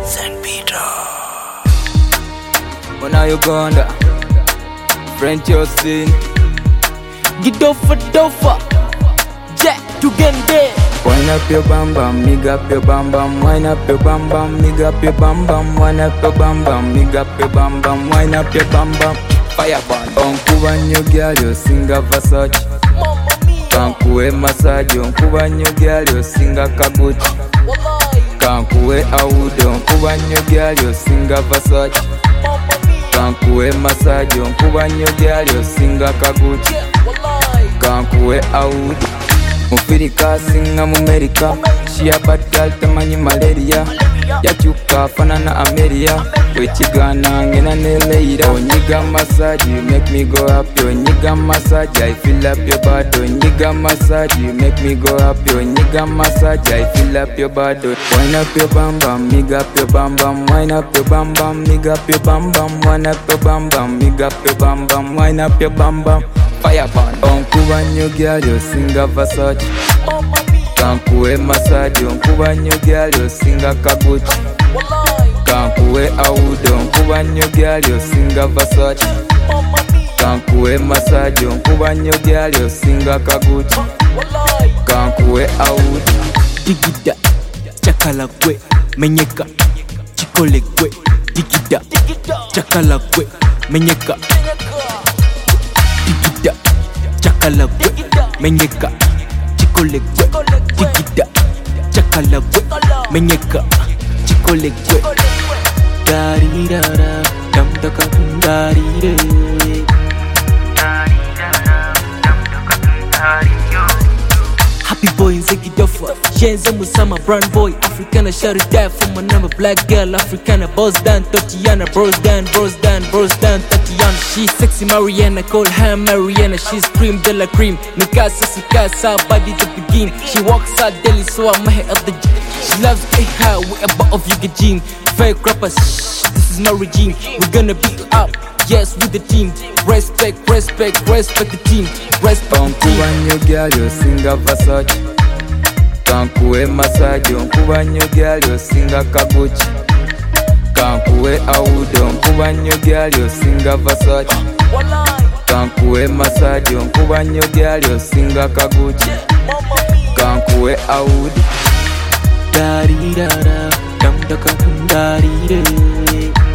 St. Peter. Mwana Uganda, French Austin, Gidofa Dofa, Jack to Gende. Wind up your bam bam, mig up your bam bam. Wind up your bam bam, mig up your bam bam. Wind up your bam bam, mig up your bam bam. Wind up your bam bam. Fire band. Onkuba new girl, you sing a Versace. Kankuwe massage, onkuba new girl, you sing a Kaguchi. Kankuwe aude, onkuba new girl, you sing a Versace. Kankuwe massage, onkuba new girl, you sing a Kaguchi. Kankuwe aude. Mufirika singa mu America. She a bad girl tamanyi malaria. Yakyuka fanana Ameria. Wechigana ngena ne leira. Onyiga massage you make me go up. Onyiga massage I feel up your body. Onyiga massage you make me go up. Onyiga massage I feel up your body. Wind up your bam bam, mig up your bam bam. Wind up your bam bam, mig up your bam bam. Wind up your bam bam, mig up your bam bam. Wind up your bam bam. Fire band. Onkuba new girl, you sing a Versace. Kankuwe massage, onkuba new girl, you sing a Kaguchi. Kankuwe aude, onkuba new girl, you sing a Versace. Kankuwe massage, onkuba new girl, you sing a Kaguchi. Kankuwe aude. Digida, chakala kwe, menyeka, chikole kwe. Digida, chakala kwe, menyeka. Digida, chakala kwe, menyeka, chikole kwe. Digida, chakala kwe, menyeka, chikole kwe. Dari dara, dam daka dari re. Happy boy in Ziggy Duffer. Yenze Musama brand boy. Africana shout it die for my number. Black girl, Africana boss down. Tatiana, bros down, bros down, bros down. Tatiana, she's sexy Mariana. Call her Mariana. She's cream de la cream. Mikasa Sikasa, body to begin. She walks out daily, so I'm ahead of the gym. She loves to get high with a bottle of Eugene. Fake rappers, this is my regime. We're gonna beat up. Yes, with the team. Respect, respect, respect the team. Respect the team. Onkuba new girl, you sing a Versace. Kankuwe massage, onkuba new girl, you sing a Kaguchi. Kankuwe aude, onkuba new girl, you sing a Versace. Kankuwe massage, onkuba new girl, you sing a Kaguchi. Kankuwe aude. Dari dara, dam daka dari re.